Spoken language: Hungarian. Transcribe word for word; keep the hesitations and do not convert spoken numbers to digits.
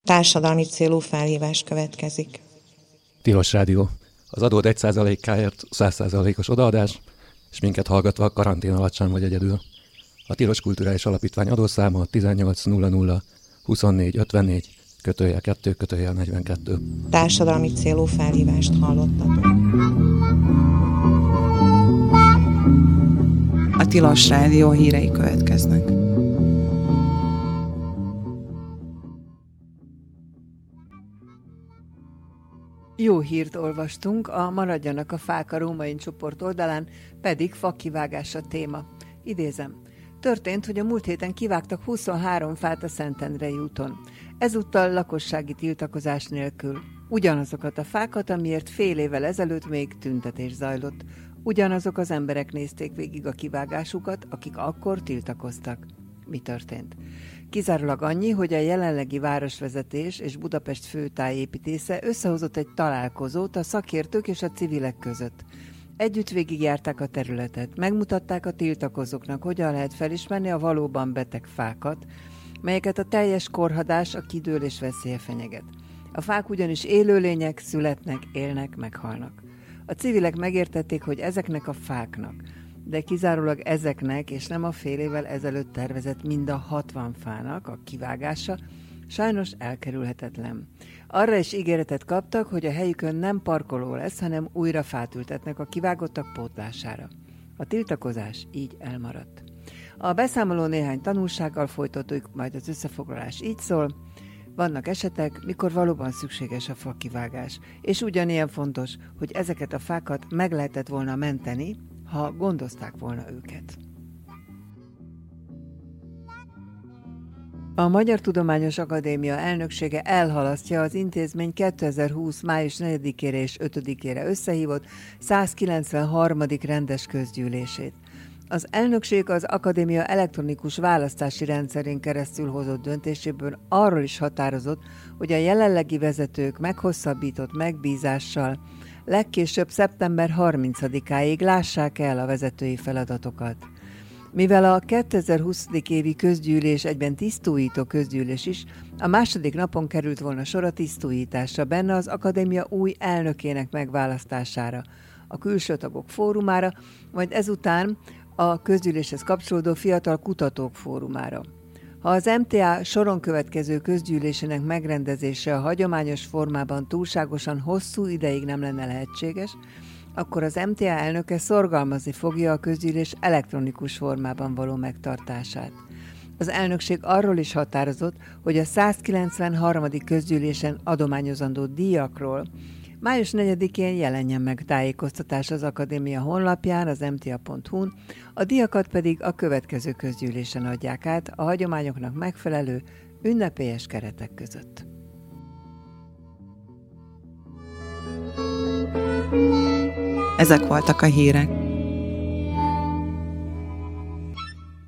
Társadalmi célú felhívás következik. Tilos Rádió. Az adód egy százalékáért száz százalékos odaadás, és minket hallgatva karantén alatt sem vagy egyedül. A Tilos Kulturális Alapítvány adószáma tizennyolc nulla nulla huszonnégy ötvennégy kötőjel kettő kötőjel negyvenkettő. Társadalmi célú felhívást hallottatok. A Tilos Rádió hírei következnek. Jó hírt olvastunk, a Maradjanak a fák a Rómain csoport oldalán, pedig fakivágás a téma. Idézem. Történt, hogy a múlt héten kivágtak huszonhárom fát a Szentendrei úton. Ezúttal lakossági tiltakozás nélkül. Ugyanazokat a fákat, amiért fél évvel ezelőtt még tüntetés zajlott. Ugyanazok az emberek nézték végig a kivágásukat, akik akkor tiltakoztak. Mi történt? Kizárólag annyi, hogy a jelenlegi városvezetés és Budapest főtájépítésze összehozott egy találkozót a szakértők és a civilek között. Együtt végigjárták a területet, megmutatták a tiltakozóknak, hogyan lehet felismerni a valóban beteg fákat, melyeket a teljes korhadás, a kidőlés veszélye fenyeget. A fák ugyanis élőlények, születnek, élnek, meghalnak. A civilek megértették, hogy ezeknek a fáknak, de kizárólag ezeknek, és nem a fél évvel ezelőtt tervezett mind a hatvan fának a kivágása sajnos elkerülhetetlen. Arra is ígéretet kaptak, hogy a helyükön nem parkoló lesz, hanem újra fát ültetnek a kivágottak pótlására. A tiltakozás így elmaradt. A beszámoló néhány tanulsággal folytatjuk, majd az összefoglalás így szól. Vannak esetek, mikor valóban szükséges a fakivágás, és ugyanilyen fontos, hogy ezeket a fákat meg lehetett volna menteni, ha gondozták volna őket. A Magyar Tudományos Akadémia elnöksége elhalasztja az intézmény kétezer-húsz. május negyedikére és ötödikére összehívott százkilencvenharmadik rendes közgyűlését. Az elnökség az akadémia elektronikus választási rendszerén keresztül hozott döntéséből arról is határozott, hogy a jelenlegi vezetők meghosszabbított megbízással legkésőbb szeptember harmincadikáig lássák el a vezetői feladatokat. Mivel a kétezer-húsz. évi közgyűlés egyben tisztújító közgyűlés is, a második napon került volna sor a tisztújításra, benne az akadémia új elnökének megválasztására, a külső tagok fórumára, majd ezután a közgyűléshez kapcsolódó fiatal kutatók fórumára. Ha az em té á soron következő közgyűlésének megrendezése a hagyományos formában túlságosan hosszú ideig nem lenne lehetséges, akkor az em té á elnöke szorgalmazni fogja a közgyűlés elektronikus formában való megtartását. Az elnökség arról is határozott, hogy a százkilencvenharmadik közgyűlésen adományozandó díjakról május negyedikén jelenjen meg tájékoztatás az akadémia honlapján, az em té á pont hu-n, a díjakat pedig a következő közgyűlésen adják át a hagyományoknak megfelelő ünnepélyes keretek között. Ezek voltak a hírek.